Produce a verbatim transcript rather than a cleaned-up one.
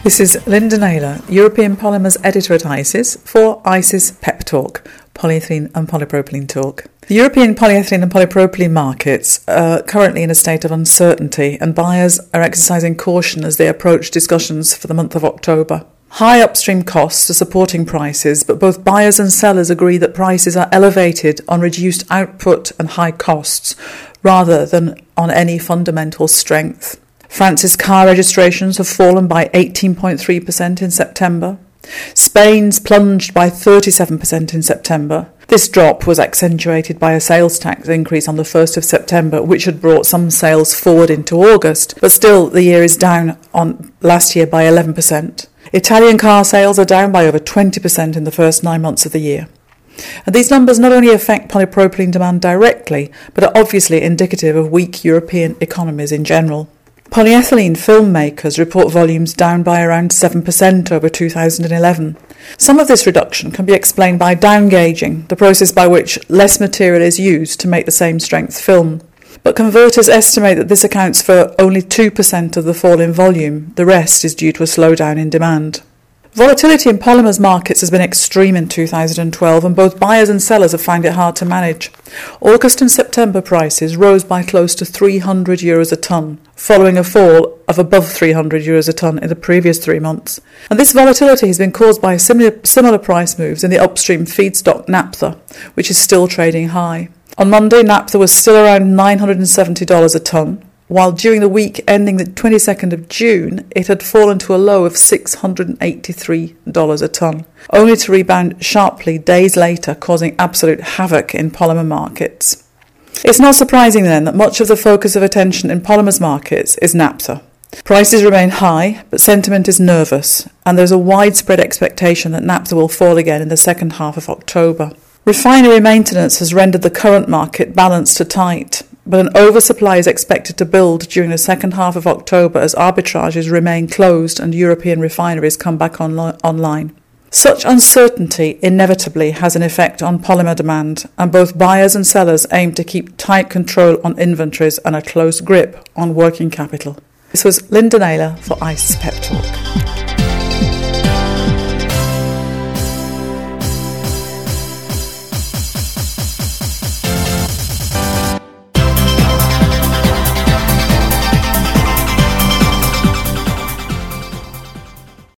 This is Linda Naylor, European Polymers Editor at ICIS for ICIS Pep Talk, Polyethylene and Polypropylene Talk. The European polyethylene and polypropylene markets are currently in a state of uncertainty, and buyers are exercising caution as they approach discussions for the month of October. High upstream costs are supporting prices, but both buyers and sellers agree that prices are elevated on reduced output and high costs, rather than on any fundamental strength. France's car registrations have fallen by eighteen point three percent in September. Spain's plunged by thirty-seven percent in September. This drop was accentuated by a sales tax increase on the first of September, which had brought some sales forward into August, but still the year is down on last year by eleven percent. Italian car sales are down by over twenty percent in the first nine months of the year. And these numbers not only affect polypropylene demand directly, but are obviously indicative of weak European economies in general. Polyethylene film makers report volumes down by around seven percent over two thousand eleven. Some of this reduction can be explained by downgauging, the process by which less material is used to make the same strength film. But converters estimate that this accounts for only two percent of the fall in volume. The rest is due to a slowdown in demand. Volatility in polymers markets has been extreme in two thousand twelve, and both buyers and sellers have found it hard to manage. August and September prices rose by close to three hundred euros a tonne, following a fall of above three hundred euros a tonne in the previous three months. And this volatility has been caused by similar, similar price moves in the upstream feedstock naphtha, which is still trading high. On Monday, naphtha was still around nine hundred seventy dollars a tonne, while during the week ending the twenty-second of June, it had fallen to a low of six hundred eighty-three dollars a tonne, only to rebound sharply days later, causing absolute havoc in polymer markets. It's not surprising then that much of the focus of attention in polymers markets is naphtha. Prices remain high, but sentiment is nervous, and there's a widespread expectation that naphtha will fall again in the second half of October. Refinery maintenance has rendered the current market balanced to tight, but an oversupply is expected to build during the second half of October as arbitrages remain closed and European refineries come back onli- online. Such uncertainty inevitably has an effect on polymer demand, and both buyers and sellers aim to keep tight control on inventories and a close grip on working capital. This was Linda Naylor for ICIS Pep Talk.